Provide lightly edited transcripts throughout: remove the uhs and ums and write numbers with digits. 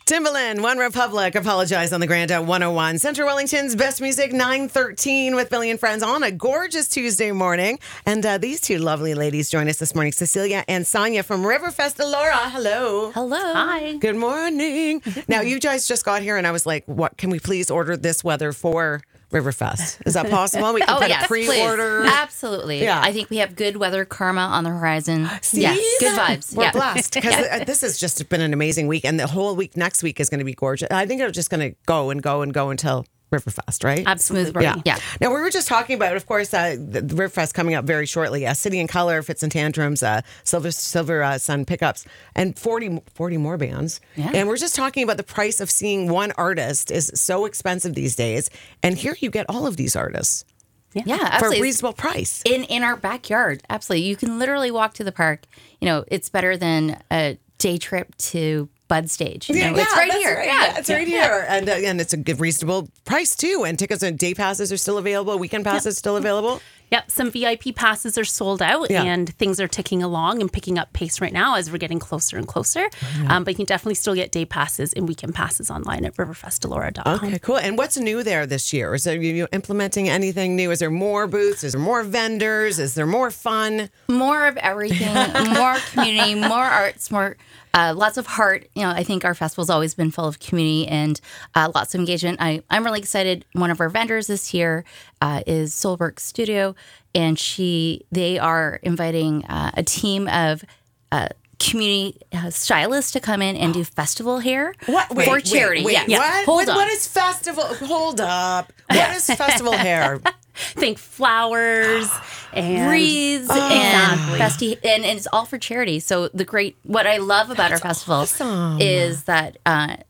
Timbaland, One Republic, Apologize on the Grand at 101. Central Wellington's best music, 9:13 with Billy and Friends on a gorgeous Tuesday morning. And these two lovely ladies join us this morning, Cecilia and Sonia from Riverfest Elora. Hello. Hello. Hi. Good morning. Now, you guys just got here and I was like, what? Can we please order this weather for Riverfest? Is that possible? We can yes, pre-order. please. Absolutely. Yeah. I think we have good weather karma on the horizon. See? Yes, good vibes. We're Yeah. blessed because this has just been an amazing week, and the whole week next week is going to be gorgeous. I think it's just going to go and go and go until Riverfest, right? Absolutely. Smooth burning. Yeah. Now, we were just talking about, of course, the Riverfest coming up very shortly. City and Color, Fits and Tantrums, Silver Sun Pickups, and 40 more bands. Yeah. And we're just talking about the price of seeing one artist is so expensive these days. And here you get all of these artists Yeah, for absolutely. a reasonable price. In our backyard. Absolutely. You can literally walk to the park. You know, it's better than a day trip to Bud Stage. You know, it's right that's here. Right. Yeah, It's right here. And it's a good, reasonable price, too. And tickets and day passes are still available. Weekend passes still available. Yep, some VIP passes are sold out, Yeah. and things are ticking along and picking up pace right now as we're getting closer and closer. But you can definitely still get day passes and weekend passes online at riverfestelora.com. Okay, cool. And what's new there this year? Is there, you implementing anything new? Is there more booths? Is there more vendors? Is there more fun? More of everything, more community, more arts, more lots of heart. You know, I think our festival's always been full of community and lots of engagement. I'm really excited. One of our vendors this year is Solberg Studio, and they are inviting a team of community stylists to come in and do festival hair for charity. Wait, Yeah. what? Hold on. What is festival? Hold up. What is festival hair? Think flowers and Wreaths and and it's all for charity. So what I love about our festival is that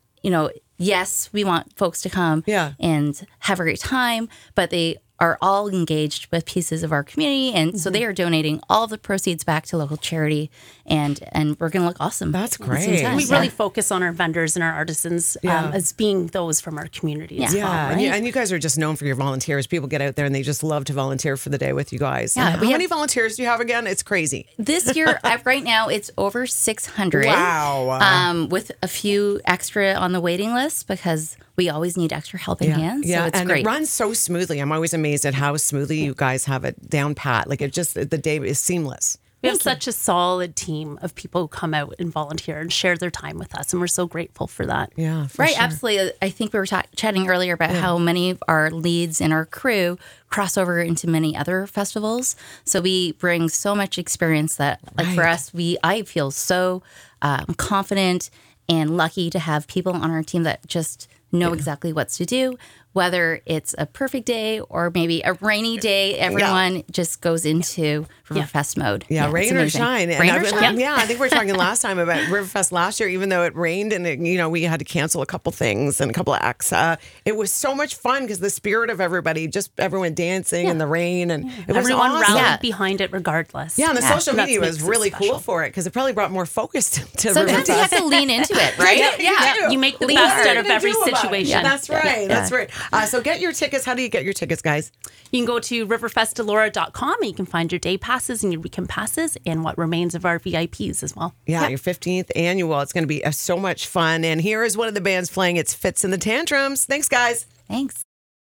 yes, we want folks to come and have a great time, but they are all engaged with pieces of our community, and so they are donating all of the proceeds back to local charity, and we're going to look awesome. That's at the same great. time. we really focus on our vendors and our artisans as being those from our community as well. Yeah, Right? and you guys are just known for your volunteers. People get out there and they just love to volunteer for the day with you guys. Yeah, How many volunteers do you have again? It's crazy. This year, right now, it's over 600. Wow. With a few extra on the waiting list because we always need extra helping hands. Yeah, So it's and great. it runs so smoothly. I'm always amazed at how smoothly you guys have it down pat. Like the day is seamless. We have such a solid team of people who come out and volunteer and share their time with us, and we're so grateful for that. Yeah, for Right, sure. absolutely. I think we were chatting earlier about how many of our leads and our crew cross over into many other festivals. So we bring so much experience that, like for us, I feel so confident and lucky to have people on our team that just know exactly what to do. Whether it's a perfect day or maybe a rainy day, everyone just goes into Riverfest mode. Yeah, it's rain or amazing. shine. Rain or shine. Yeah, I think we were talking last time about Riverfest last year, even though it rained and we had to cancel a couple things and a couple of acts. It was so much fun because the spirit of everyone dancing in the rain, and it was Everyone awesome. rallied behind it regardless. Yeah, and the social That's media what was makes it really special. cool for it because it probably brought more focus to Sometimes you have Riverfest. to lean into it, right? Yeah, You make the What best are out you of gonna every do about it? situation. That's right. That's right. So get your tickets. How do you get your tickets, guys? You can go to riverfestelora.com and you can find your day passes and your weekend passes and what remains of our VIPs as well. Yeah, your 15th annual. It's going to be so much fun. And here is one of the bands playing. It's Fits and the Tantrums. Thanks, guys. Thanks.